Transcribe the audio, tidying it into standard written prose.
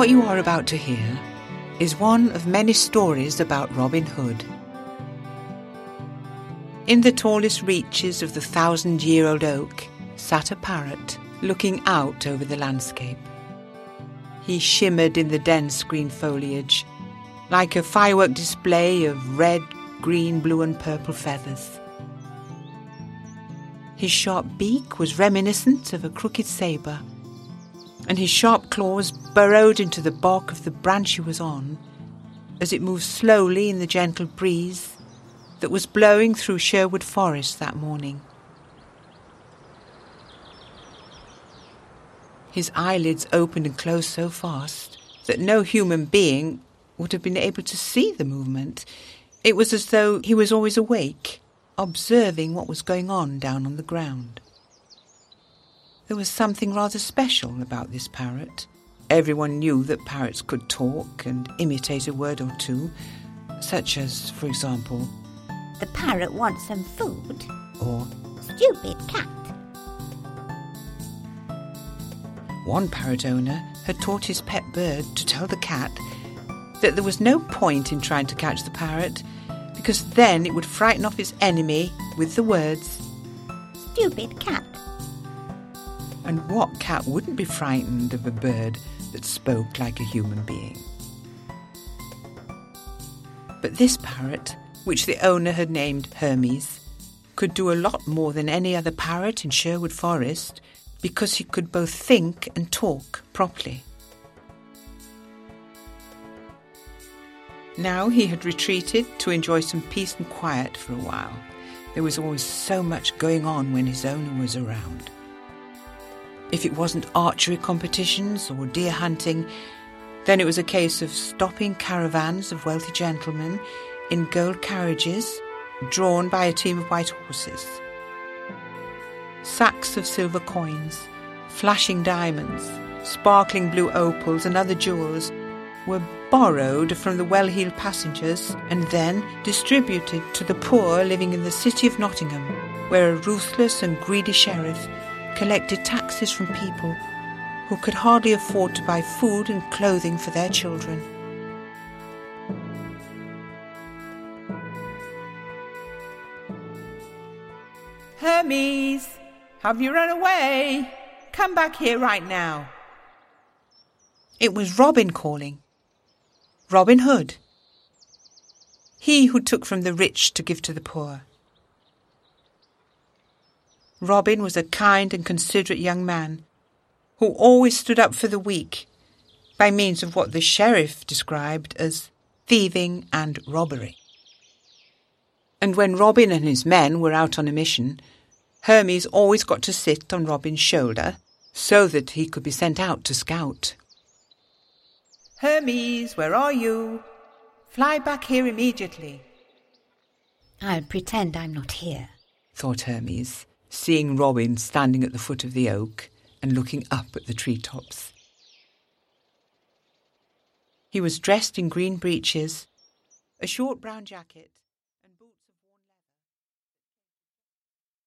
What you are about to hear is one of many stories about Robin Hood. In the tallest reaches of the 1,000-year-old oak sat a parrot looking out over the landscape. He shimmered in the dense green foliage like a firework display of red, green, blue and purple feathers. His sharp beak was reminiscent of a crooked sabre, and his sharp claws burrowed into the bark of the branch he was on as it moved slowly in the gentle breeze that was blowing through Sherwood Forest that morning. His eyelids opened and closed so fast that no human being would have been able to see the movement. It was as though he was always awake, observing what was going on down on the ground. There was something rather special about this parrot. Everyone knew that parrots could talk and imitate a word or two, such as, for example, "The parrot wants some food," or "Stupid cat." one parrot owner had taught his pet bird to tell the cat that there was no point in trying to catch the parrot, because then it would frighten off its enemy with the words, "Stupid cat." And what cat wouldn't be frightened of a bird that spoke like a human being? But this parrot, which the owner had named Hermes, could do a lot more than any other parrot in Sherwood Forest, because he could both think and talk properly. Now he had retreated to enjoy some peace and quiet for a while. There was always so much going on when his owner was around. If it wasn't archery competitions or deer hunting, then it was a case of stopping caravans of wealthy gentlemen in gold carriages drawn by a team of white horses. Sacks of silver coins, flashing diamonds, sparkling blue opals and other jewels were borrowed from the well-heeled passengers and then distributed to the poor living in the city of Nottingham, where a ruthless and greedy sheriff collected taxes from people who could hardly afford to buy food and clothing for their children. "Hermes, have you run away? Come back here right now." It was Robin calling. Robin Hood. He who took from the rich to give to the poor. Robin was a kind and considerate young man who always stood up for the weak by means of what the sheriff described as thieving and robbery. And when Robin and his men were out on a mission, Hermes always got to sit on Robin's shoulder so that he could be sent out to scout. "Hermes, where are you? Fly back here immediately." "I'll pretend I'm not here," thought Hermes, seeing Robin standing at the foot of the oak and looking up at the treetops. He was dressed in green breeches, a short brown jacket,